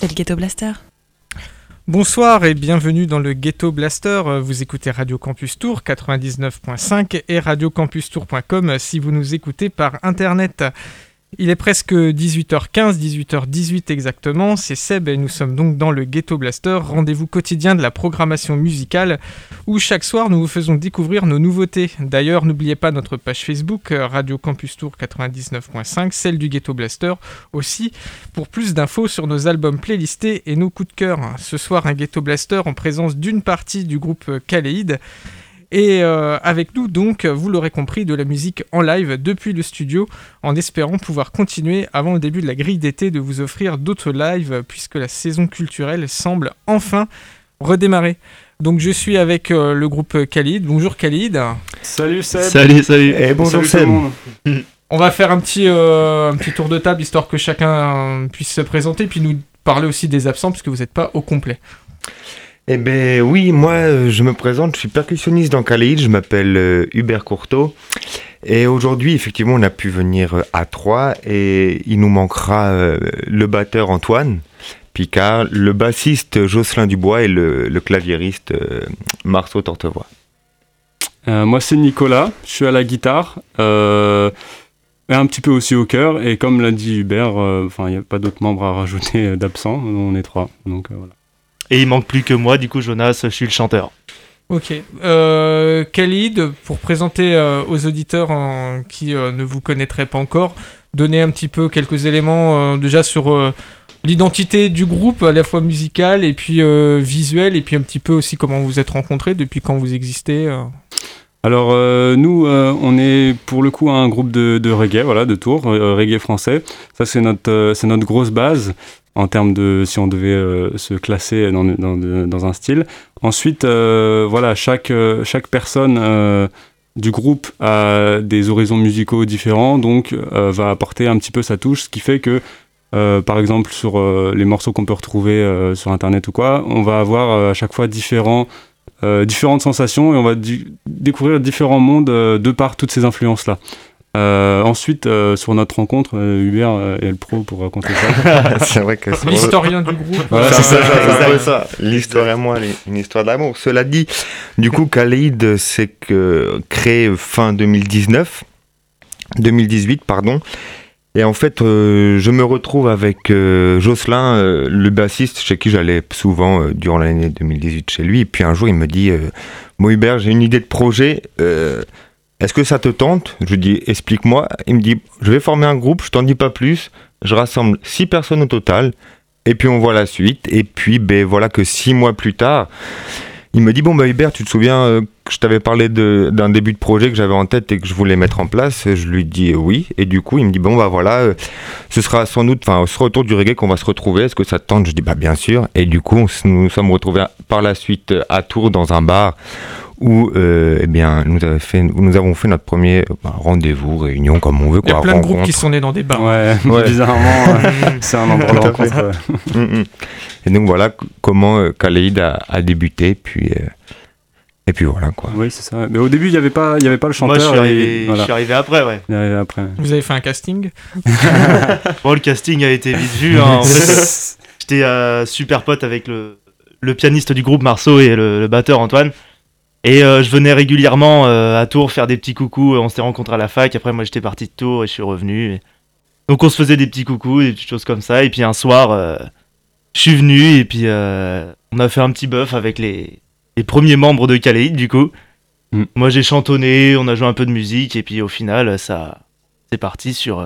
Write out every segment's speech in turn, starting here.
c'est le Ghetto Blaster. Bonsoir et bienvenue dans le Ghetto Blaster. Vous écoutez Radio Campus Tour 99.5 et radiocampustour.com si vous nous écoutez par internet. Il est presque 18h15, 18h18 exactement, c'est Seb et nous sommes donc dans le Ghetto Blaster, rendez-vous quotidien de la programmation musicale où chaque soir nous vous faisons découvrir nos nouveautés. D'ailleurs, n'oubliez pas notre page Facebook Radio Campus Tour 99.5, celle du Ghetto Blaster aussi, pour plus d'infos sur nos albums playlistés et nos coups de cœur. Ce soir, un Ghetto Blaster en présence d'une partie du groupe Kaleid. Et avec nous donc, vous l'aurez compris, de la musique en live depuis le studio, en espérant pouvoir continuer avant le début de la grille d'été de vous offrir d'autres lives, puisque la saison culturelle semble enfin redémarrer. Donc je suis avec le groupe Kaleid. Bonjour Kaleid. Salut Seb. Salut. Et bonjour Seb. On va faire un petit tour de table, histoire que chacun puisse se présenter, puis nous parler aussi des absents, puisque vous n'êtes pas au complet. Eh ben oui, moi je me présente, je suis percussionniste dans Kaleid, je m'appelle Hubert Courteau et aujourd'hui effectivement on a pu venir à 3 et il nous manquera le batteur Antoine Picard, le bassiste Jocelyn Dubois et le claviériste Marceau Tortevoix. Moi c'est Nicolas, je suis à la guitare, un petit peu aussi au chœur et comme l'a dit Hubert, il n'y a pas d'autres membres à rajouter d'absents, on est 3, donc voilà. Et il manque plus que moi, du coup Jonas, je suis le chanteur. Ok. Kaleid, pour présenter aux auditeurs qui ne vous connaîtraient pas encore, donner un petit peu quelques éléments déjà sur l'identité du groupe, à la fois musicale et puis visuelle, et puis un petit peu aussi comment vous êtes rencontrés, depuis quand vous existez. Alors nous, on est pour le coup un groupe de reggae, voilà, de Tours, reggae français. Ça c'est notre grosse base. En termes de si on devait se classer dans un style. Ensuite, voilà, chaque personne du groupe a des horizons musicaux différents, donc va apporter un petit peu sa touche, ce qui fait que, par exemple, sur les morceaux qu'on peut retrouver sur Internet ou quoi, on va avoir à chaque fois différentes sensations et on va découvrir différents mondes de par toutes ces influences-là. Ensuite, sur notre rencontre, Hubert est le pro pour raconter ça. C'est vrai que c'est l'historien du groupe. Voilà, c'est ça. L'histoire et moi, une histoire d'amour. Cela dit, du coup, Kaleid s'est créé fin 2018, pardon. Et en fait, je me retrouve avec Jocelyn, le bassiste, chez qui j'allais souvent durant l'année 2018 chez lui. Et puis un jour, il me dit bon, Hubert, j'ai une idée de projet. Est-ce que ça te tente ? Je lui dis, explique-moi. Il me dit, je vais former un groupe, je t'en dis pas plus. Je rassemble 6 personnes au total. Et puis on voit la suite. Et puis, voilà que 6 mois plus tard, il me dit, bon, Hubert, tu te souviens que je t'avais parlé d'un début de projet que j'avais en tête et que je voulais mettre en place ? Je lui dis oui. Et du coup, il me dit, voilà, ce sera sans doute, au retour du reggae qu'on va se retrouver. Est-ce que ça te tente ? Je dis, bien sûr. Et du coup, nous nous sommes retrouvés par la suite à Tours dans un bar où nous avons fait notre premier rendez-vous, réunion, comme on veut. Il y a plein de groupes qui sont nés dans des bars. Ouais. Bizarrement, c'est un endroit de rencontre. Et donc voilà comment Kaleid a débuté, et puis voilà quoi. Oui, c'est ça. Mais au début, il y avait pas le chanteur. Moi, je suis arrivé après, ouais. Vous avez fait un casting ? Bon, le casting a été vite vu. En fait, j'étais super pote avec le pianiste du groupe Marceau et le batteur Antoine. Et je venais régulièrement à Tours faire des petits coucous. On s'était rencontrés à la fac. Après, moi, j'étais parti de Tours et je suis revenu. Donc, on se faisait des petits coucous, des petites choses comme ça. Et puis, un soir, je suis venu et puis on a fait un petit bœuf avec les premiers membres de Kaleid, du coup. Moi, j'ai chantonné, on a joué un peu de musique. Et puis, au final, c'est parti sur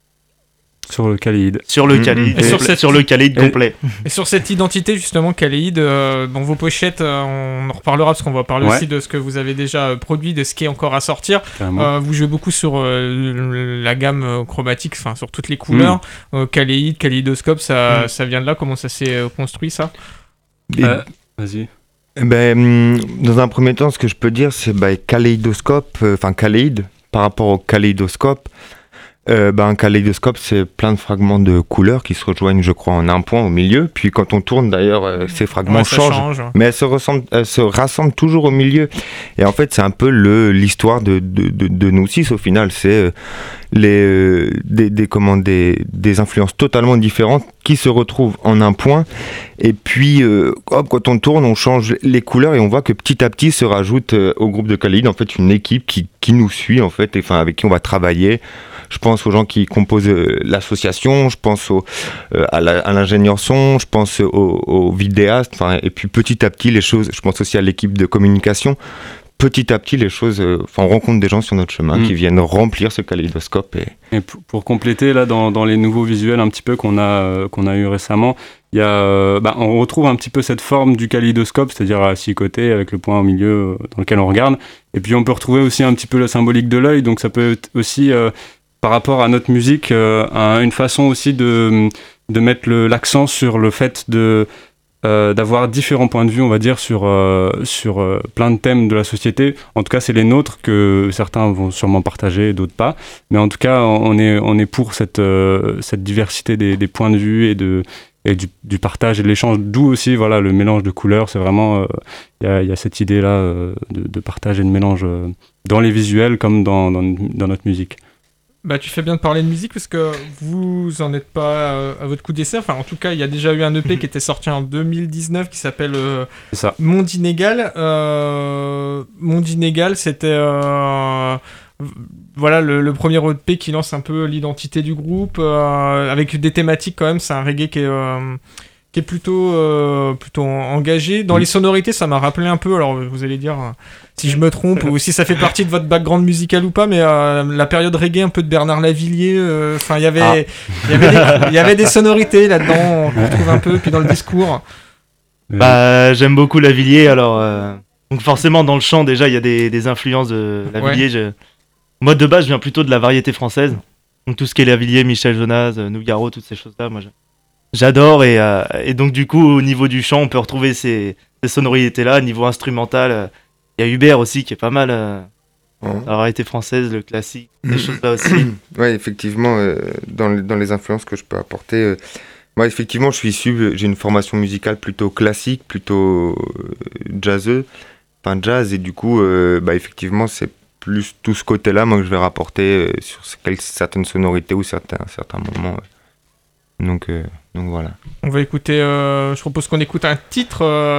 le Kaleid. Sur le Kaleid. Sur le Kaleid complet. Et sur cette identité, justement, Kaleid, dans vos pochettes, on en reparlera parce qu'on va parler aussi de ce que vous avez déjà produit, de ce qui est encore à sortir. Vous jouez beaucoup sur la gamme chromatique, sur toutes les couleurs. Kaleid, Kaléidoscope, ça vient de là. Comment ça s'est construit, ça ? Vas-y. Dans un premier temps, ce que je peux dire, c'est Kaléidoscope, Kaleid, par rapport au kaléidoscope. Un kaléidoscope, c'est plein de fragments de couleurs qui se rejoignent, je crois, en un point au milieu. Puis quand on tourne, d'ailleurs, ces fragments changent. Mais elles se rassemblent toujours au milieu. Et en fait, c'est un peu l'histoire de nous six, au final. C'est des influences totalement différentes qui se retrouvent en un point. Et puis, quand on tourne, on change les couleurs et on voit que petit à petit se rajoute au groupe de Kaleid, en fait, une équipe qui nous suit, en fait, et, avec qui on va travailler. Je pense aux gens qui composent l'association, je pense à l'ingénieur son, je pense aux vidéastes, et puis petit à petit les choses, je pense aussi à l'équipe de communication. Petit à petit, les choses, on rencontre des gens sur notre chemin qui viennent remplir ce kaléidoscope. Et pour compléter, là, dans les nouveaux visuels un petit peu qu'on a eu récemment, il y a, on retrouve un petit peu cette forme du kaléidoscope, c'est-à-dire à 6 côtés avec le point au milieu dans lequel on regarde. Et puis on peut retrouver aussi un petit peu la symbolique de l'œil, donc ça peut être aussi, par rapport à notre musique, une façon aussi de mettre l'accent sur le fait d'avoir différents points de vue, on va dire, sur plein de thèmes de la société. En tout cas, c'est les nôtres que certains vont sûrement partager, d'autres pas. Mais en tout cas, on est pour cette diversité des points de vue et du partage et de l'échange. D'où aussi, voilà, le mélange de couleurs. C'est vraiment, y a cette idée-là de partage et de mélange dans les visuels comme dans notre musique. Tu fais bien de parler de musique parce que vous en êtes pas à votre coup d'essai. Enfin, en tout cas, il y a déjà eu un EP qui était sorti en 2019 qui s'appelle Monde Inégal. Monde Inégal, c'était le premier EP qui lance un peu l'identité du groupe avec des thématiques quand même. C'est un reggae qui est plutôt engagé. Dans les sonorités, ça m'a rappelé un peu, alors vous allez dire si je me trompe ou si ça fait partie de votre background musical ou pas, mais la période reggae un peu de Bernard Lavillier, il y avait des sonorités là-dedans, on retrouve un peu, puis dans le discours. J'aime beaucoup Lavillier, alors donc forcément dans le chant déjà il y a des influences de Lavillier. Ouais. Moi de base je viens plutôt de la variété française, donc tout ce qui est Lavillier, Michel Jonas, Nougaro, toutes ces choses-là, moi j'adore et donc du coup au niveau du chant on peut retrouver ces sonorités-là. Niveau instrumental, il y a Hubert aussi qui est pas mal, la variété française, le classique, ces choses-là aussi. Ouais, effectivement, dans les influences que je peux apporter, moi effectivement j'ai une formation musicale plutôt classique, plutôt jazz, et du coup effectivement c'est plus tout ce côté-là moi que je vais rapporter sur certaines sonorités ou certains moments. Donc voilà. On va écouter, je propose qu'on écoute un titre,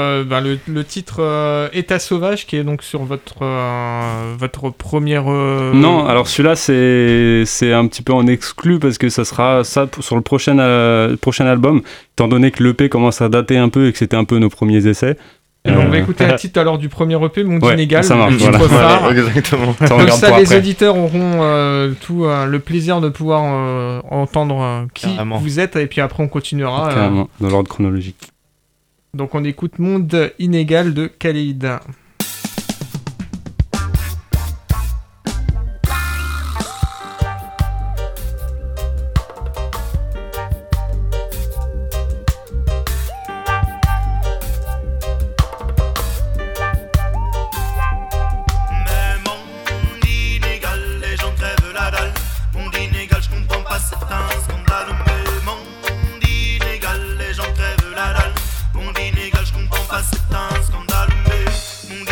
le titre État sauvage, qui est donc sur votre première... Non, alors celui-là c'est un petit peu en exclu, parce que ça sera ça sur le prochain album, étant donné que l'EP commence à dater un peu et que c'était un peu nos premiers essais. Alors on va écouter un titre alors du premier EP, Monde Inégal, ça marche, le titre phare. Exactement. Comme ça, les auditeurs auront tout le plaisir de pouvoir entendre qui vous êtes, et puis après on continuera. Carrément, dans l'ordre chronologique. Donc on écoute Monde Inégal de Kaleid. Monde inégal, je comprends pas, c'est un scandale. Mais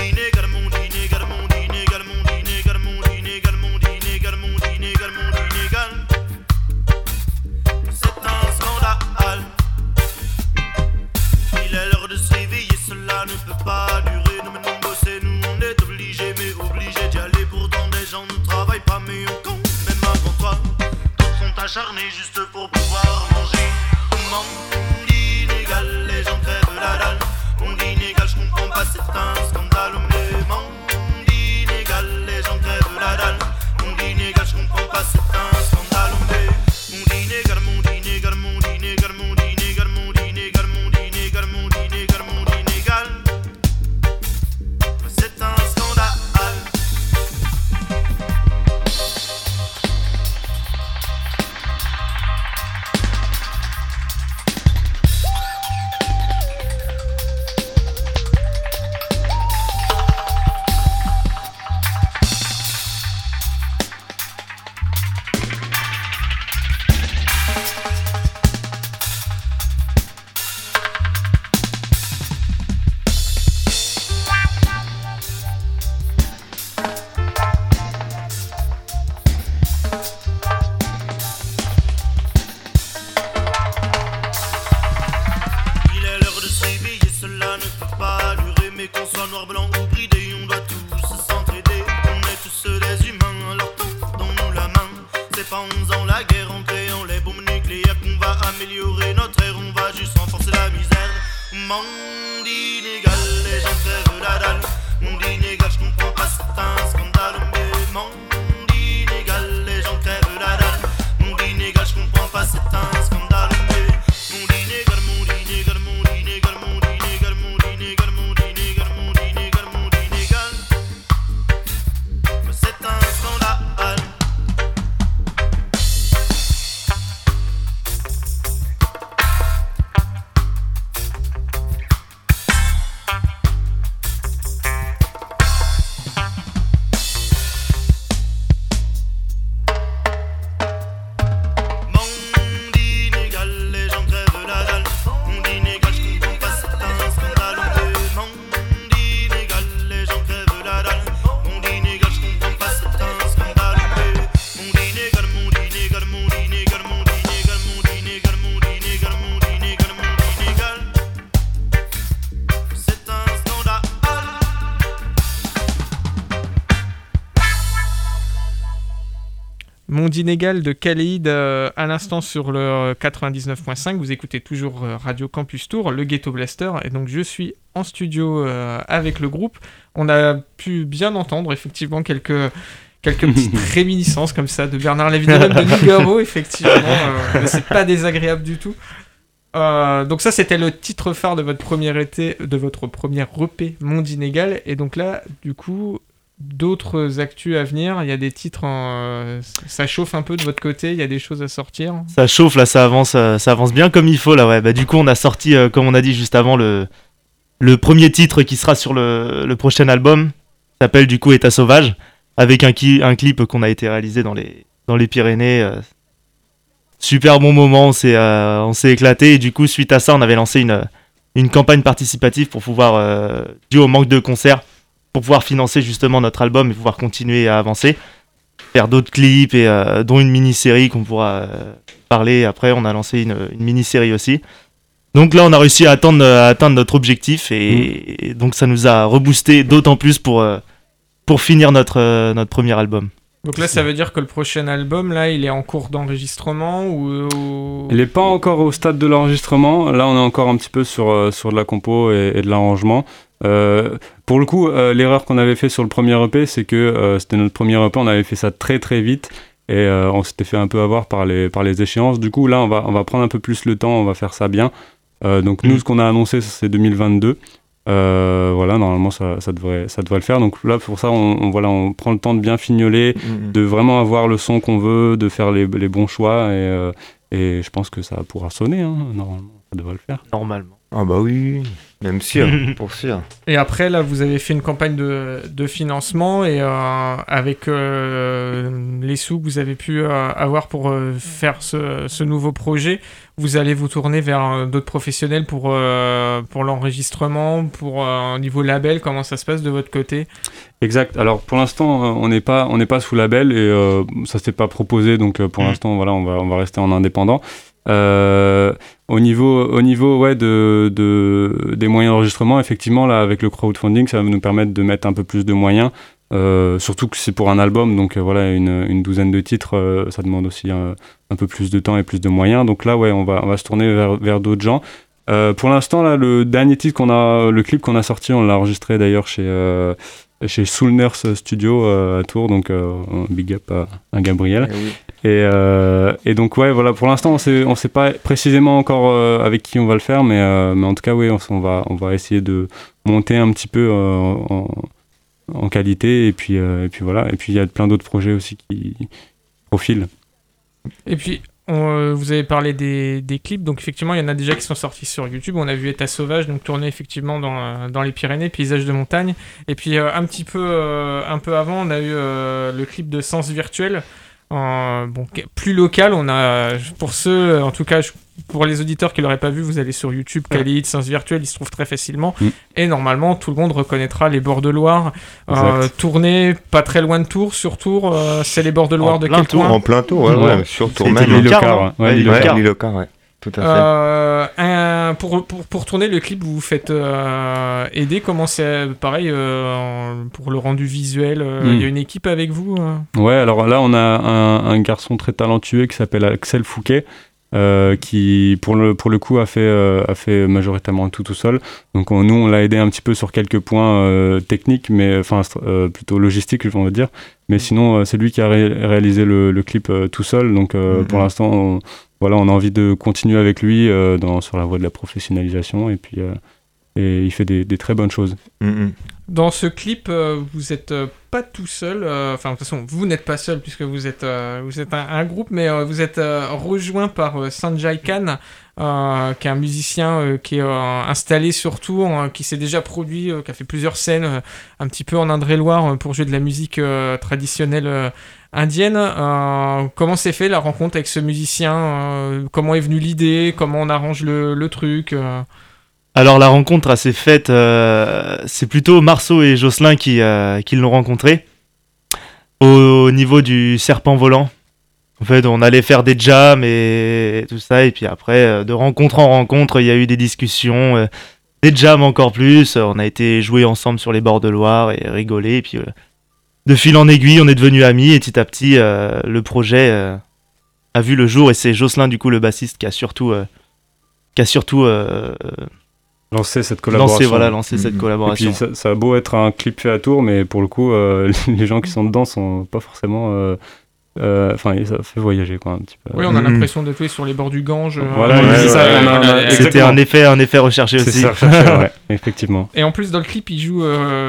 faut pas allurer, mais qu'on soit noir, blanc ou bridé, on doit tous s'entraider. On est tous des humains, alors tendons-nous la main. C'est pas en faisant la guerre, en créant les bombes nucléaires qu'on va améliorer notre ère, on va juste renforcer la misère. Monde inégal, les gens crèvent la dalle. Monde inégal, je comprends pas, c'est un scandale. Mais monde inégal, les gens crèvent la dalle. Monde inégal, je comprends pas, c'est un scandale. Mais monde inégal, monde inégal, monde inégal, monde inégal, monde inégal, monde inégal, monde inégal, monde inégal. Mais c'est un scandale. Monde inégal de Kaleid à l'instant sur le 99.5. Vous écoutez toujours Radio Campus Tour, le Ghetto Blaster. Et donc je suis en studio avec le groupe. On a pu bien entendre effectivement quelques petites réminiscences comme ça de Bernard Lavinel, de Nougaro, effectivement. Mais c'est pas désagréable du tout. Donc ça c'était le titre phare de votre première EP Monde inégal. Et donc là, du coup, d'autres actus à venir, il y a des titres ça chauffe un peu de votre côté, il y a des choses à sortir. Ça chauffe là, ça avance bien comme il faut là, ouais. Bah du coup on a sorti comme on a dit juste avant le premier titre qui sera sur le prochain album, s'appelle du coup État sauvage, avec un clip qu'on a été réalisé dans les Pyrénées. Super bon moment, on s'est éclaté, et du coup suite à ça on avait lancé une campagne participative pour pouvoir, dû au manque de concerts, pour pouvoir financer justement notre album et pouvoir continuer à avancer, faire d'autres clips, et dont une mini-série qu'on pourra parler après. On a lancé une mini-série aussi. Donc là, on a réussi à atteindre notre objectif, et donc ça nous a reboosté d'autant plus pour finir notre premier album. Donc là, ça veut dire que le prochain album, là, il est en cours d'enregistrement ou... Il n'est pas encore au stade de l'enregistrement. Là, on est encore un petit peu sur de la compo et de l'arrangement. Pour le coup, l'erreur qu'on avait fait sur le premier EP, c'est que c'était notre premier EP, on avait fait ça très très vite, et on s'était fait un peu avoir par les échéances. Du coup, là, on va prendre un peu plus le temps, on va faire ça bien. Donc nous, ce qu'on a annoncé, c'est 2022. Voilà, normalement ça devrait le faire. Donc là, pour ça, on prend le temps de bien fignoler, de vraiment avoir le son qu'on veut, de faire les bons choix, et je pense que ça pourra sonner, hein. Normalement, ça devrait le faire. Normalement. Ah bah oui, même sûr, pour sûr. Et après, là, vous avez fait une campagne de financement, et avec les sous que vous avez pu avoir pour faire ce nouveau projet, vous allez vous tourner vers d'autres professionnels pour l'enregistrement, pour au niveau label. Comment ça se passe de votre côté ? Exact. Alors pour l'instant, on n'est pas sous label, et ça s'est pas proposé, donc pour l'instant, voilà, on va rester en indépendant. Au niveau ouais, des moyens d'enregistrement, effectivement, là, avec le crowdfunding, ça va nous permettre de mettre un peu plus de moyens, surtout que c'est pour un album, donc voilà, une douzaine de titres, ça demande aussi un peu plus de temps et plus de moyens. Donc là, ouais, on va se tourner vers d'autres gens. Pour l'instant, là, le dernier titre le clip qu'on a sorti, on l'a enregistré d'ailleurs chez Soul Nurse Studio à Tours, donc big up à Gabriel. Oui. Et donc ouais, voilà, pour l'instant on sait pas précisément encore avec qui on va le faire, mais en tout cas oui, on va essayer de monter un petit peu en qualité, et puis voilà, et puis il y a plein d'autres projets aussi qui profilent. Et puis vous avez parlé des clips, donc effectivement il y en a déjà qui sont sortis sur YouTube. On a vu État sauvage, donc tourné effectivement dans les Pyrénées, paysage de montagne. Et puis un peu avant, on a eu le clip de Sens Virtuel, plus local. On a, pour ceux, en tout cas pour les auditeurs qui l'auraient pas vu, vous allez sur YouTube, Kaleid, Sens Virtuel, il se trouve très facilement. Et normalement tout le monde reconnaîtra les bords de Loire, tourné pas très loin de Tours. Sur Tours, c'est les bords de Loire de quel coin ? En plein Tour, ouais, sur Tours même. L'Île-au-Car, l'Île-au-Car, ouais. Tout à fait. Pour tourner le clip, vous vous faites aider. Comment c'est pareil pour le rendu visuel il y a une équipe avec vous Ouais, alors là, on a un garçon très talentueux qui s'appelle Axel Fouquet, qui pour le coup a fait majoritairement tout seul. Donc nous on l'a aidé un petit peu sur quelques points techniques, mais enfin plutôt logistiques, on va dire. Mais sinon c'est lui qui a réalisé le clip tout seul. Donc pour l'instant on a envie de continuer avec lui sur la voie de la professionnalisation, et puis et il fait des très bonnes choses. Dans ce clip, vous êtes pas tout seul. Enfin, de toute façon, vous n'êtes pas seul puisque vous êtes un groupe, mais vous êtes rejoint par Sanjay Khan, qui est un musicien qui est installé sur Tours, qui s'est déjà produit, qui a fait plusieurs scènes un petit peu en Indre-et-Loire pour jouer de la musique traditionnelle indienne. Comment s'est fait la rencontre avec ce musicien Comment est venue l'idée Comment on arrange le truc Alors la rencontre s'est faite, c'est plutôt Marceau et Jocelyn qui l'ont rencontré au niveau du Serpent Volant. En fait, on allait faire des jams et tout ça, et puis après, de rencontre en rencontre, il y a eu des discussions, des jams encore plus. On a été jouer ensemble sur les bords de Loire et rigoler, et puis de fil en aiguille, on est devenus amis, et petit à petit, le projet a vu le jour, et c'est Jocelyn, du coup, le bassiste, qui a surtout lancer cette collaboration. Lancer cette collaboration. Et puis ça a beau être un clip fait à Tours, mais pour le coup, les gens qui sont dedans sont pas forcément... Enfin, ça fait voyager quoi un petit peu. Oui, on a l'impression d'être sur les bords du Gange. C'était un effet recherché aussi. C'est ça, recherché, ouais, effectivement. Et en plus, dans le clip, il joue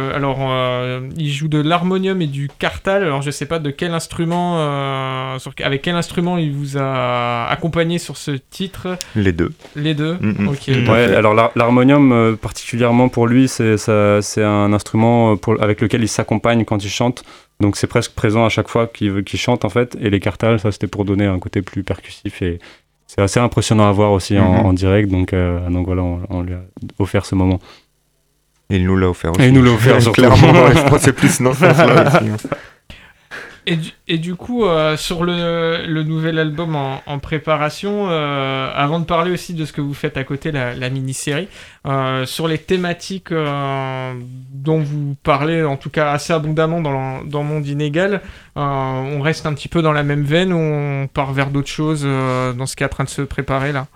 de l'harmonium et du kartal. Alors, je sais pas de quel instrument, avec quel instrument il vous a accompagné sur ce titre. Les deux. Ok. Ouais, alors l'harmonium, particulièrement pour lui, c'est un instrument avec lequel il s'accompagne quand il chante. Donc c'est presque présent à chaque fois qu'il chante en fait. Et les kartals, ça c'était pour donner un côté plus percussif, et c'est assez impressionnant à voir aussi en direct. Donc voilà, on lui a offert ce moment. Et il nous l'a offert aussi. Et il nous l'a offert surtout. Clairement, je pensais plus dans ce sens-là aussi. Et du coup, sur le nouvel album en préparation, avant de parler aussi de ce que vous faites à côté, la mini-série, sur les thématiques dont vous parlez, en tout cas assez abondamment dans Monde Inégal, on reste un petit peu dans la même veine, ou on part vers d'autres choses dans ce qui est en train de se préparer là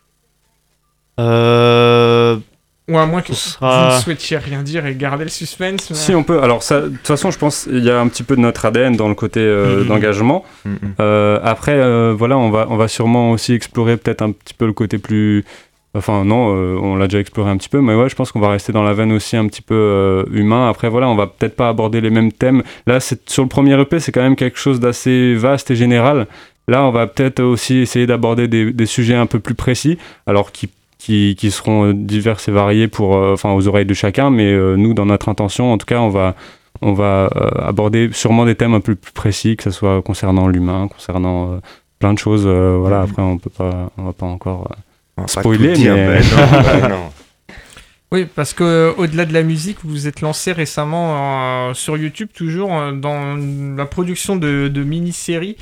Ou à moins que vous ne souhaitiez rien dire et garder le suspense. Si on peut. Alors ça, de toute façon, je pense qu'il y a un petit peu de notre ADN dans le côté d'engagement. Après, voilà, on va sûrement aussi explorer peut-être un petit peu le côté plus... Enfin non, on l'a déjà exploré un petit peu, mais ouais, je pense qu'on va rester dans la veine aussi un petit peu humain. Après voilà, on va peut-être pas aborder les mêmes thèmes. Là, sur le premier EP, c'est quand même quelque chose d'assez vaste et général. Là, on va peut-être aussi essayer d'aborder des sujets un peu plus précis, alors qui seront divers et variés aux oreilles de chacun, mais nous, dans notre intention, en tout cas, on va aborder sûrement des thèmes un peu plus précis, que ce soit concernant l'humain, concernant plein de choses. Voilà, après, on va pas encore spoiler, mais... non. Oui, parce que au-delà de la musique, vous vous êtes lancé récemment sur YouTube, toujours dans la production de mini-séries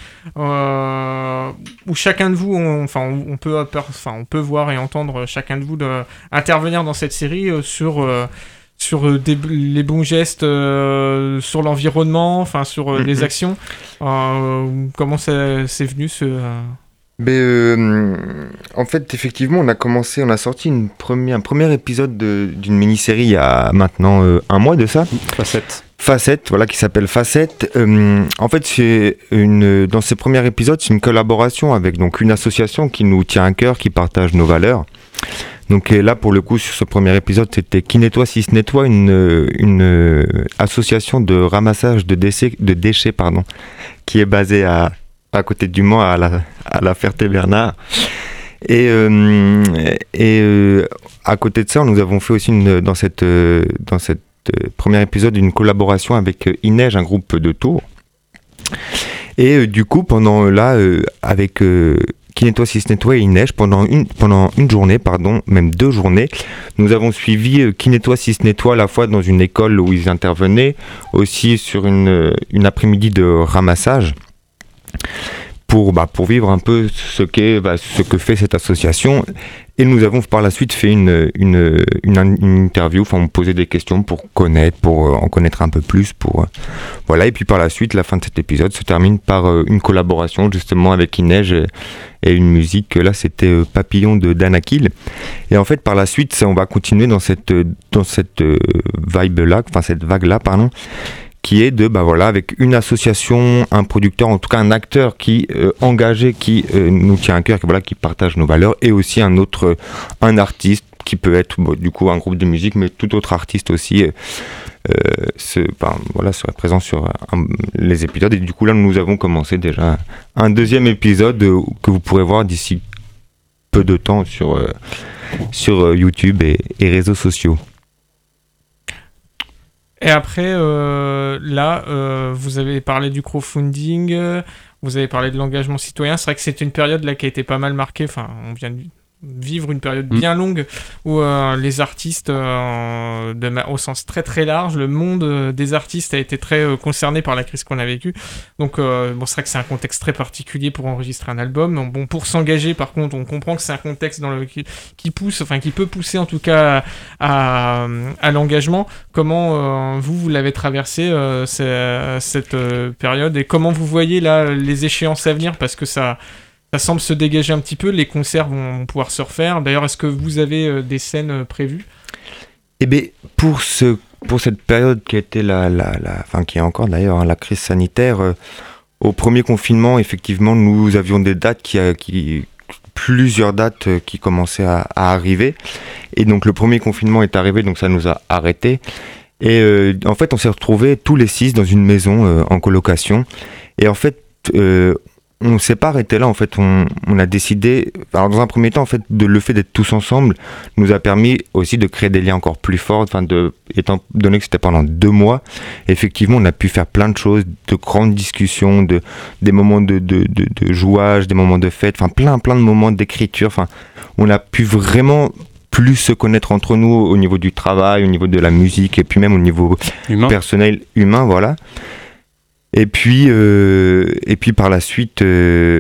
où chacun de vous, on peut voir et entendre chacun de vous intervenir dans cette série sur les bons gestes, sur l'environnement, sur les actions. Comment c'est venu en fait, effectivement, on a sorti un premier épisode d'une mini-série il y a maintenant un mois de ça. Facette, voilà, qui s'appelle Facette. En fait, dans ces premiers épisodes, c'est une collaboration avec donc une association qui nous tient à cœur, qui partage nos valeurs. Donc là, pour le coup, sur ce premier épisode, c'était Qui nettoie, si se nettoie, une association de ramassage de déchets, qui est basée à côté du Mans, à la Ferté-Bernard. Et à côté de ça, nous avons fait aussi dans cette premier épisode une collaboration avec Inej, un groupe de Tours. Et du coup, avec Qui nettoie, si se nettoie et Inej, pendant une journée, même 2 journées, nous avons suivi Qui nettoie, si se nettoie, à la fois dans une école où ils intervenaient, aussi sur une après-midi de ramassage, pour vivre un peu ce que fait cette association. Et nous avons par la suite fait une interview, on posait des questions pour en connaître un peu plus. Voilà. Et puis par la suite, la fin de cet épisode se termine par une collaboration justement avec Inej et une musique. Là, c'était Papillon de Danakil. Et en fait, par la suite, on va continuer dans cette vibe-là, cette vague-là, pardon, qui est avec une association, un producteur, en tout cas un acteur qui engagé, qui nous tient à cœur, qui partage nos valeurs, et aussi un artiste qui peut être du coup un groupe de musique, mais tout autre artiste aussi serait présent sur les épisodes. Et du coup là, nous avons commencé déjà un deuxième épisode que vous pourrez voir d'ici peu de temps sur YouTube et réseaux sociaux. Et après, vous avez parlé du crowdfunding, vous avez parlé de l'engagement citoyen. C'est vrai que c'est une période là qui a été pas mal marquée. Enfin, on vient de vivre une période bien longue où les artistes, au sens très très large, le monde des artistes a été très concerné par la crise qu'on a vécue. Donc, c'est vrai que c'est un contexte très particulier pour enregistrer un album. Donc, pour s'engager, par contre, on comprend que c'est un contexte qui peut pousser en tout cas à l'engagement. Comment vous l'avez traversé cette période, et comment vous voyez là les échéances à venir, parce que ça semble se dégager un petit peu, les concerts vont pouvoir se refaire. D'ailleurs, est-ce que vous avez des scènes prévues ? Eh bien, pour cette période qui a été qui est encore d'ailleurs la crise sanitaire, au premier confinement, effectivement, nous avions des dates plusieurs dates qui commençaient à arriver. Et donc, le premier confinement est arrivé, donc ça nous a arrêtés. Et en fait, on s'est retrouvés tous les 6 dans une maison en colocation. Et en fait, on ne s'est pas arrêté là. En fait, on a décidé, alors dans un premier temps, en fait, le fait d'être tous ensemble nous a permis aussi de créer des liens encore plus forts. Étant donné que c'était pendant 2 mois, effectivement, on a pu faire plein de choses, de grandes discussions, des moments de jouage, des moments de fête, plein de moments d'écriture. On a pu vraiment plus se connaître entre nous au niveau du travail, au niveau de la musique, et puis même au niveau personnel, humain, voilà. Et puis par la suite, et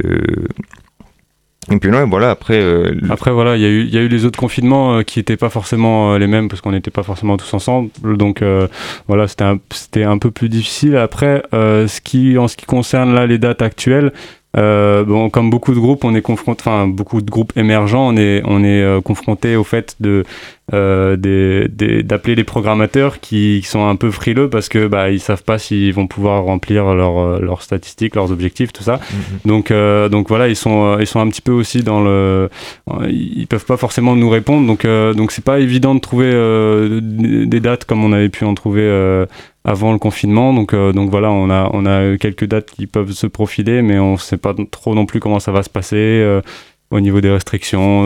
puis là, voilà, après voilà, il y a eu les autres confinements qui n'étaient pas forcément les mêmes, parce qu'on n'était pas forcément tous ensemble, donc voilà, c'était un peu plus difficile. Après, en ce qui concerne là les dates actuelles, comme beaucoup de groupes, on est confronté, beaucoup de groupes émergents, on est confronté au fait d'appeler les programmateurs qui sont un peu frileux, parce que ils savent pas s'ils vont pouvoir remplir leurs statistiques, leurs objectifs, tout ça. Mm-hmm. Donc voilà, ils sont un petit peu aussi ils peuvent pas forcément nous répondre, donc c'est pas évident de trouver des dates comme on avait pu en trouver avant le confinement. Donc voilà, on a quelques dates qui peuvent se profiler, mais on sait pas trop non plus comment ça va se passer au niveau des restrictions,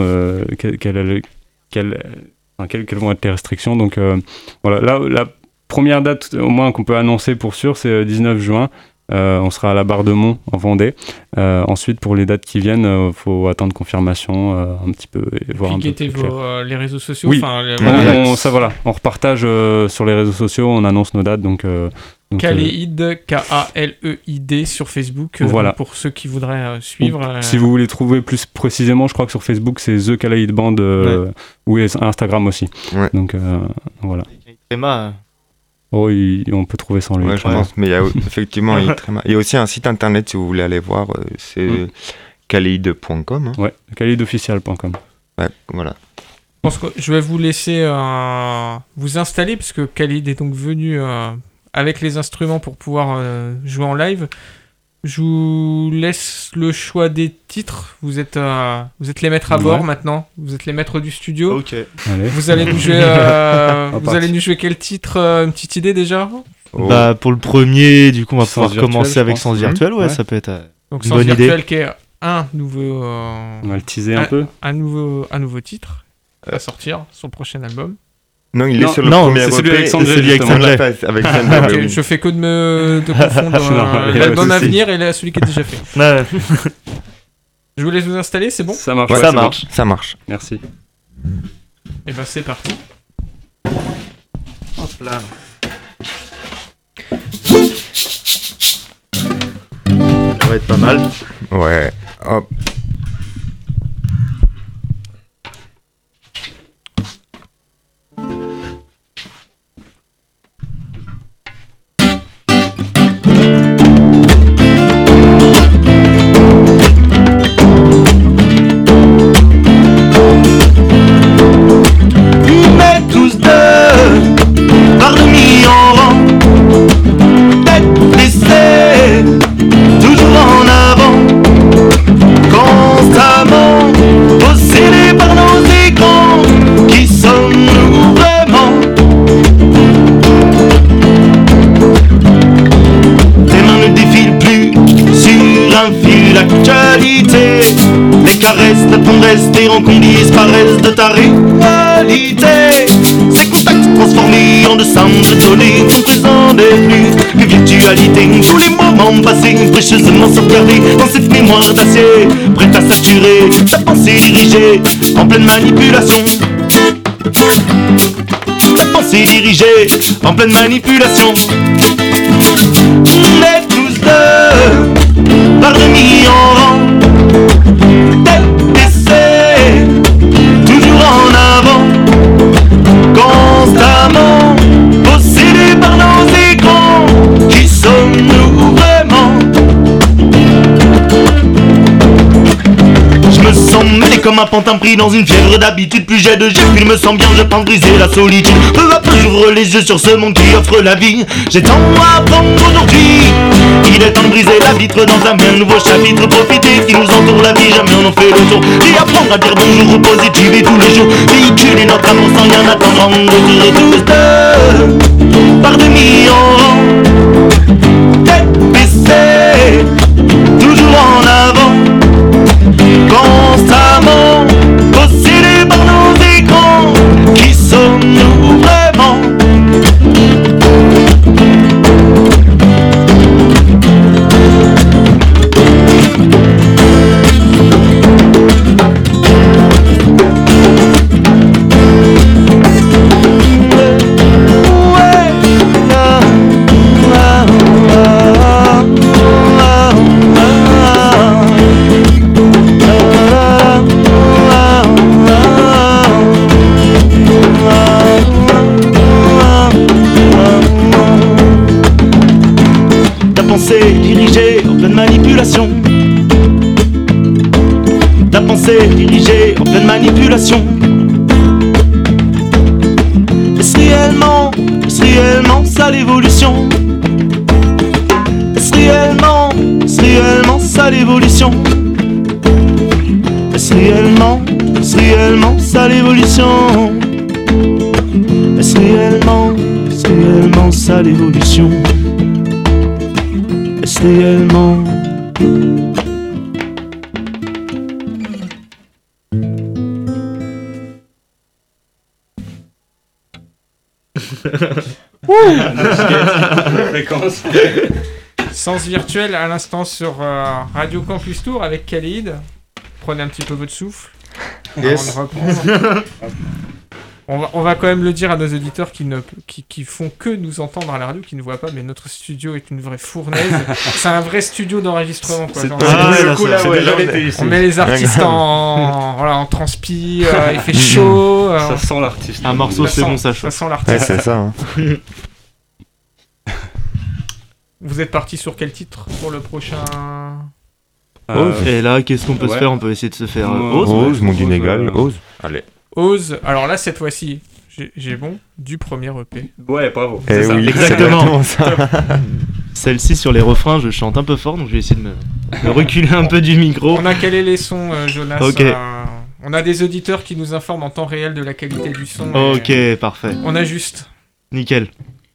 quelles vont être les restrictions. Donc voilà, là, la première date au moins qu'on peut annoncer pour sûr, c'est 19 juin. On sera à la Barre de Mont en Vendée. Ensuite, pour les dates qui viennent, faut attendre confirmation un petit peu et voir un peu plus clair. Les réseaux sociaux. Oui, on repartage sur les réseaux sociaux, on annonce nos dates. Donc Kaleid, K-A-L-E-I-D sur Facebook, voilà. Pour ceux qui voudraient suivre. Si vous voulez trouver plus précisément, je crois que sur Facebook c'est The Kaleid Band, ou Instagram aussi. Ouais. Donc voilà. Oh, on peut trouver sans lui. Ouais, je pense, mais il y a effectivement il y a aussi un site internet si vous voulez aller voir, c'est kaleid.com. Ouais, kaleidofficial.com. Ouais, voilà. Je pense que je vais vous laisser vous installer, parce que Kaleid est donc venu avec les instruments pour pouvoir jouer en live. Je vous laisse le choix des titres. Vous êtes les maîtres à bord maintenant. Vous êtes les maîtres du studio. Ok. Allez. Vous allez nous jouer. Allez nous jouer quel titre, une petite idée déjà ? Pour le premier, du coup, on va pouvoir commencer avec Sens Virtuel. Ouais, ça peut être donc une Sens bonne Virtuel idée. qui est un nouveau. On va le teaser un peu. Un nouveau titre à sortir, son prochain album. Non, il est sur le premier c'est celui avec Sanjay. Je fais que de confondre l'album à venir et celui qui est déjà fait. Je vous laisse vous installer, c'est bon ? Ça marche. Ouais, ça marche. Merci. Et ben c'est parti. Hop là. On va va être pas mal. Ouais, hop. Espérons qu'on disparaisse de ta réalité. Ces contacts transformés en de simples données ton présent n'est plus que virtualité. Tous les moments passés précieusement sauvegardés dans cette mémoire d'acier, prête à saturer ta pensée dirigée en pleine manipulation. Ta pensée dirigée en pleine manipulation. On est tous deux par demi en rang, toujours en avant, constamment possédés par nos écrans. Qui sommes-nous vraiment? Je me sens mêlé comme un pantin pris dans une fièvre d'habitude. Plus j'ai de jet, plus je me sens bien, je pense briser la solitude. Peu à peu j'ouvre les yeux sur ce monde qui offre la vie. J'ai tant à apprendre aujourd'hui. Il est temps de briser la vitre dans un bien nouveau chapitre. Profiter qui nous entoure la vie, jamais on en fait le tour. Et apprendre à dire bonjour au positif et tous les jours véhiculer notre amour sans rien attendre. On est tous deux par demi en rang, tête baissée, toujours en avant, constamment possédés par nos écrans. Qui sommes-nous vraiment? Dirigée en pleine manipulation. Ta pensée dirigée en pleine manipulation. Est-ce réellement ça l'évolution? Est-ce réellement ça l'évolution? Est-ce réellement ça l'évolution? Est-ce réellement ça l'évolution? Est-ce réellement? Sens virtuel à l'instant sur Radio Campus Tour avec Khalid. Prenez un petit peu votre souffle. Yes. Avant de reprendre. On va quand même le dire à nos auditeurs qui font que nous entendre à la radio, qui ne voient pas, mais notre studio est une vraie fournaise. C'est un vrai studio d'enregistrement, quoi. On met les artistes en transpi, il fait chaud. Ça sent l'artiste. Un morceau, c'est bon, ça chauffe. Ça sent l'artiste. Ouais, c'est ça. Hein. Vous êtes parti sur quel titre pour le prochain? Et là, qu'est-ce qu'on peut se faire? On peut essayer de se faire Ose, monde inégal, Ose. Allez. Ose, alors là cette fois-ci, j'ai bon, du premier EP. Ouais, bravo. Eh ça. oui, exactement ça. Celle-ci sur les refrains, je chante un peu fort, donc je vais essayer de me reculer un peu du micro. On a calé les sons, Jonas. Ok. On a des auditeurs qui nous informent en temps réel de la qualité du son. Ok, parfait. On ajuste. Nickel.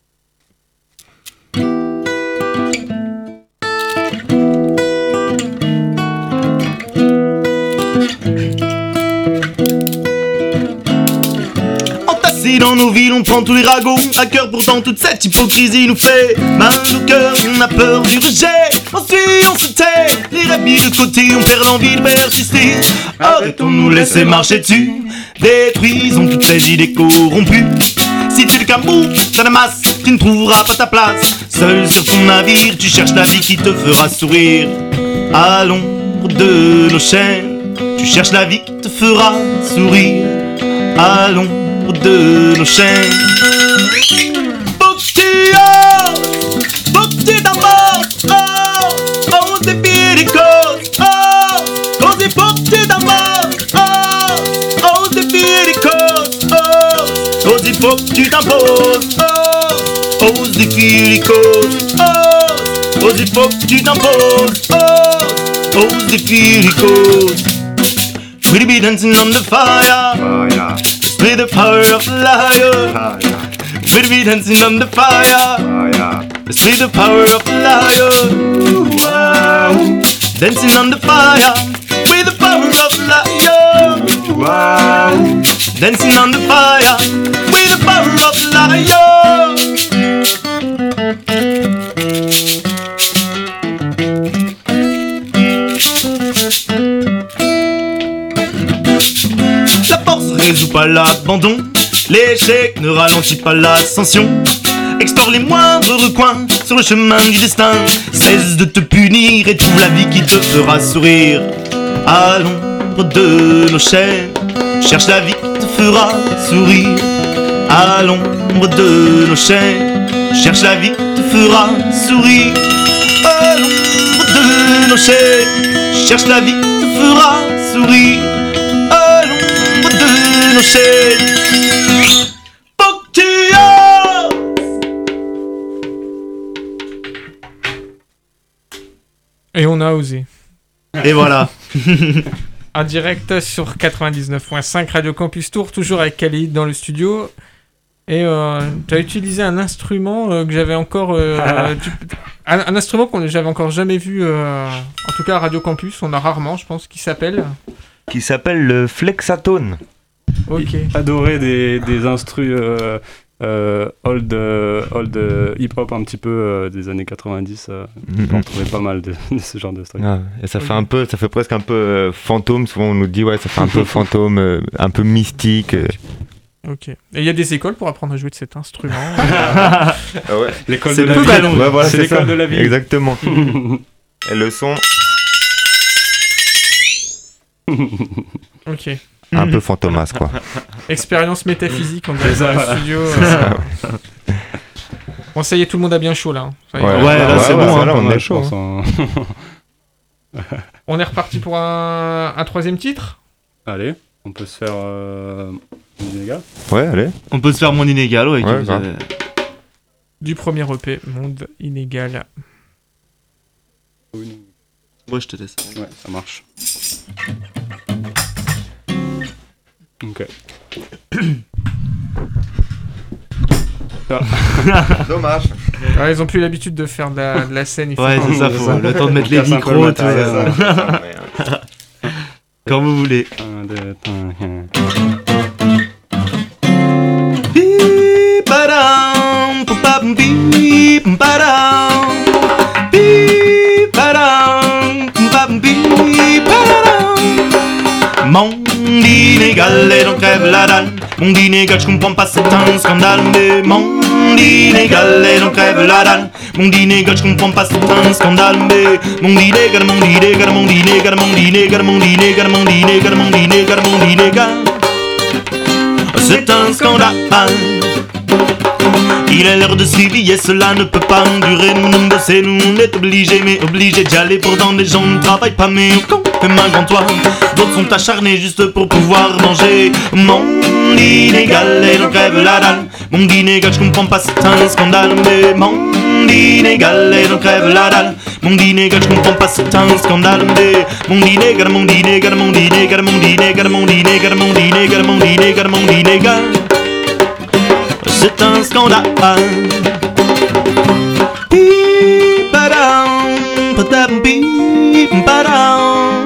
Dans nos villes, on prend tous les ragots à cœur, pourtant toute cette hypocrisie nous fait mal au cœur. On a peur du rejet, ensuite on se tait. Les rêves mis de côté, on perd l'envie de persister. Arrêtons de nous laisser marcher dessus. Détruisons toutes ces idées corrompues. Si tu te camoufles dans la masse, tu ne trouveras pas ta place. Seul sur ton navire, tu cherches la vie qui te fera sourire. À l'ombre de nos chaînes, tu cherches la vie qui te fera sourire. À l'ombre de nos chaînes. Faut que tu oses, faut que tu t'embarques. Oh, ose défier les causes. Oh, ose, faut que tu t'embarques. Oh, ose défier les causes. Oh, ose, il faut que tu t'imposes. Oh, ose défier les causes. Oh, ose, il faut que tu t'imposes. Oh, ose défier les causes. We'll be dancing on the fire, fire. With the power of the lion, fire. We'll be dancing on the fire, fire. With the power of the lion. Wow. Dancing on the fire with the power of the lion. Wow. Dancing on the fire with the power of the lion. La force résout pas l'abandon, l'échec ne ralentit pas l'ascension. Explore les moindres recoins sur le chemin du destin. Cesse de te punir et trouve la vie qui te fera sourire. À l'ombre de nos chaînes, cherche la vie qui te fera sourire. À l'ombre de nos chaînes, cherche la vie qui te fera sourire. À l'ombre de nos chaînes, cherche la vie qui te fera sourire. À l'ombre de nos chaînes. Faut que tu oses. Et on a osé. Et voilà. En direct sur 99.5 Radio Campus Tour, toujours avec Khalid dans le studio. Et tu as utilisé un instrument que j'avais encore... un instrument que j'avais encore jamais vu, en tout cas à Radio Campus, on a rarement, je pense, qui s'appelle le flexatone. Ok. Adoré des instrus old hip-hop un petit peu des années 90. On en trouvait pas mal de ce genre de trucs. Ah, et ça fait presque un peu fantôme. Souvent on nous dit ouais, ça fait un peu fantôme, un peu mystique. Ok. Et il y a des écoles pour apprendre à jouer de cet instrument. Ah ouais. L'école C'est de la peu vie. ballon. Ouais, voilà, c'est l'école ça. de la vie. Exactement. Et le son, Ok. un peu fantomas quoi. Expérience métaphysique, on dirait dans le studio. Bon, ça y est, tout le monde a bien chaud là. Hein. Ça y est. Ouais, là, c'est bon, là, Pas on mal, est je chaud. pense, hein. On est reparti pour un troisième titre. Allez, on peut se faire les gars. Ouais, allez. On peut se faire Monde Inégal, ouais. Ouais, qui- grave. Du premier EP, Monde Inégal. Ouais, je te laisse. Ouais, ça marche. Ok. Dommage. Ouais, ils ont plus l'habitude de faire de la scène. Ouais, c'est ça, faut le temps de mettre les casse un peu le micros, tout matériel. ça. Quand vous voulez. 1, 2, 3, Bi-ba-dam, pa-pa-bum, bi-ba-dam. Bi-ba-dam, pa-pa-bum, bi-ba-dam. Monde inégal et l'on crève la dalle. Monde inégal, je comprends pas, c'est un scandale. Mais monde inégal et l'on crève la dalle. Monde inégal, je comprends pas, c'est un scandale. Mais monde inégal, monde inégal, monde inégal, monde inégal, monde inégal, monde inégal, monde inégal, monde inégal. C'est un scandale. Il est l'heure de s'éveiller, cela ne peut pas durer. Nous nous bosser, nous on est obligés, mais obligés d'y aller. Pourtant des gens ne travaillent pas, mais au con, même un grand toit. D'autres sont acharnés juste pour pouvoir manger. Monde inégal et l'on crève la dalle. Monde inégal, je comprends pas, c'est un scandale. Mais monde inégal et l'on crève la dalle. Monde inégal, je comprends pas, c'est un scandale. Mais monde inégal, monde inégal, monde inégal, monde inégal, monde inégal, monde inégal, monde inégal, monde inégal. C'est un scandale. Pi-pa-dam, pa-dam, pi-pa-dam.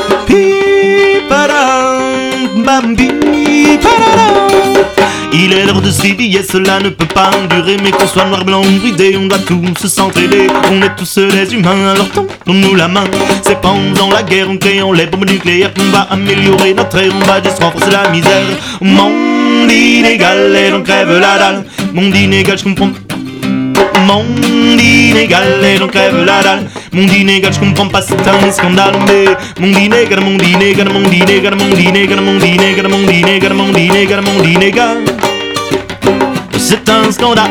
Pi-pa-dam, bam, pi-pa-dam. Il est l'heure de s'éveiller, cela ne peut pas durer. Mais qu'on soit noir, blanc ou bridé, on doit tous s'entraider. On est tous des humains, alors tendons-nous la main. C'est pas en faisant la guerre, en créant les bombes nucléaires qu'on va améliorer notre ère, on va juste renforcer la misère. Monde inégal et l'on crève la dalle. Monde inégal, je comprends. Monde inégal et j'en crève la dalle. Monde inégal, je comprends pas, c'est un scandale. Mais monde inégal, monde inégal, monde inégal, monde inégal, monde inégal, monde inégal, monde inégal, monde inégal, c'est un scandale.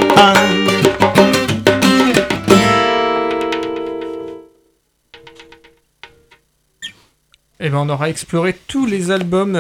Et ben on aura exploré tous les albums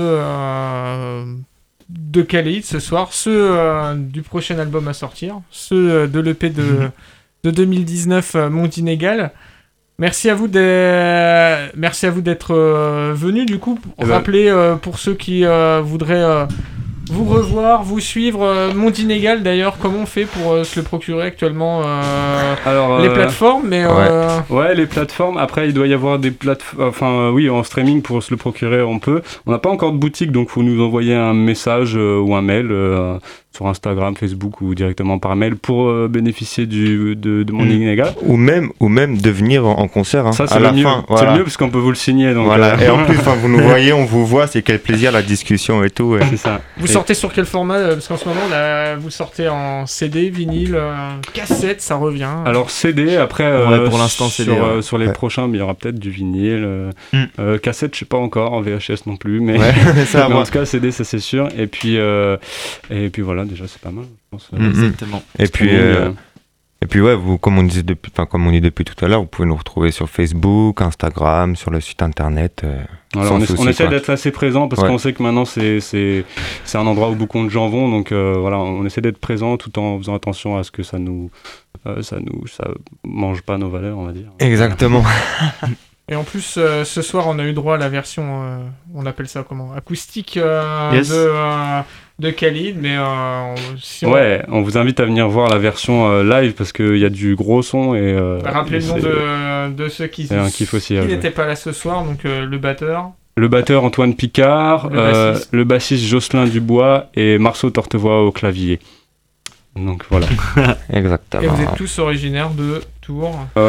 de Khalid ce soir, ceux du prochain album à sortir, ceux de l'EP de 2019 Monde Inégal. Merci à vous d'être venus du coup. Rappeler pour ceux qui voudraient vous revoir, vous suivre. Monde Inégal d'ailleurs, comment on fait pour se le procurer actuellement? Alors, les plateformes, mais ouais, les plateformes. Après, il doit y avoir des plateformes. Enfin, oui, en streaming pour se le procurer, on peut. On n'a pas encore de boutique, donc faut nous envoyer un message ou un mail sur Instagram, Facebook ou directement par mail pour bénéficier de Monde Inégal. Ou même de venir en concert. Hein, ça, c'est à le la mieux. fin. C'est le mieux parce qu'on peut vous le signer. Donc, voilà. Et en plus, vous nous voyez, on vous voit, c'est quel plaisir la discussion et tout. C'est ça. Vous sortez sur quel format? Parce qu'en ce moment, là, vous sortez en CD, vinyle, cassette, ça revient. Alors CD, après, pour l'instant, CD, sur les prochains, il y aura peut-être du vinyle. Cassette, je sais pas encore, en VHS non plus, mais, ça, mais en tout cas, CD, ça c'est sûr. Et puis voilà, déjà, c'est pas mal, je pense. Exactement. Et puis ouais, vous, comme on dit depuis tout à l'heure, vous pouvez nous retrouver sur Facebook, Instagram, sur le site internet. Alors on essaie d'être assez présent parce qu'on sait que maintenant c'est un endroit où beaucoup de gens vont, donc voilà, on essaie d'être présent tout en faisant attention à ce que ça mange pas nos valeurs, on va dire. Exactement. Et en plus, ce soir, on a eu droit à la version, on appelle ça comment, acoustique de Khalid, mais si on vous invite à venir voir la version live parce qu'il y a du gros son et rappelez le nom de ceux qui n'étaient pas là ce soir, donc le batteur. Le batteur Antoine Picard, le bassiste Jocelyn Dubois et Marceau Tortevoix au clavier. Donc voilà. Exactement. Et vous êtes tous originaires de Tours. La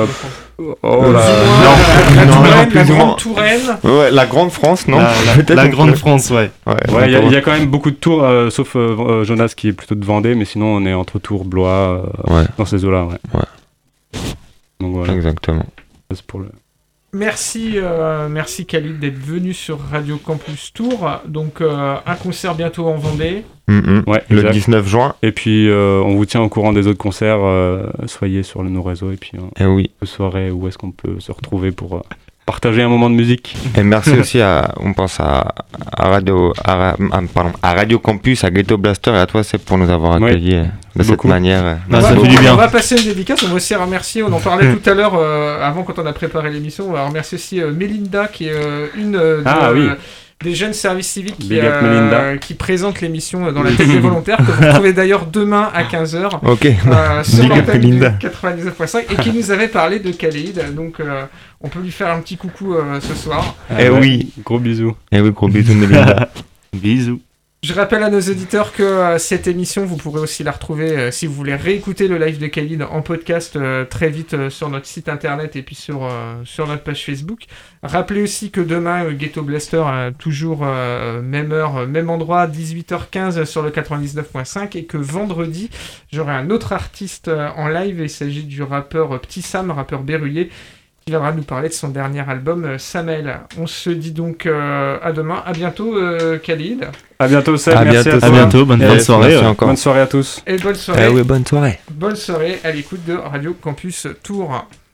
grande Touraine. Ouais, la grande France, non? La grande France, ouais. Il y a quand même beaucoup de Tours, sauf Jonas qui est plutôt de Vendée, mais sinon on est entre Tours, Blois, dans ces eaux-là, ouais. Donc voilà. Exactement. C'est pour le... Merci Khalid d'être venu sur Radio Campus Tours. Donc un concert bientôt en Vendée. Ouais, le 19 juin. Et puis on vous tient au courant des autres concerts. Soyez sur nos réseaux et puis oui. Soirée où est-ce qu'on peut se retrouver pour partager un moment de musique. Et merci aussi à Radio Campus, à Ghetto Blaster et à toi Seb pour nous avoir accueillis de cette manière. Ça fait du bien. On va passer une dédicace, on va aussi remercier, on en parlait tout à l'heure avant quand on a préparé l'émission, on va remercier aussi Mélinda qui est une des jeunes services civiques qui présente l'émission dans la télé des volontaires, que vous retrouvez d'ailleurs demain à 15h sur l'antenne du 99.5 et qui nous avait parlé de Khalid, donc on peut lui faire un petit coucou ce soir. Oui, gros bisous. Gros bisous Mélinda. Bisous. Je rappelle à nos auditeurs que cette émission, vous pourrez aussi la retrouver si vous voulez réécouter le live de Khalid en podcast très vite sur notre site internet et puis sur notre page Facebook. Rappelez aussi que demain, Ghetto Blaster, toujours même heure, même endroit, 18h15 sur le 99.5 et que vendredi, j'aurai un autre artiste en live. Il s'agit du rappeur Petit Sam, rappeur berruyer, qui viendra nous parler de son dernier album, Samel. On se dit donc à demain. À bientôt, Khalid. À bientôt, Seb. Merci à bientôt. Bonne soirée. Bonne soirée à tous. Et bonne soirée. Bonne soirée. Bonne soirée à l'écoute de Radio Campus Tours.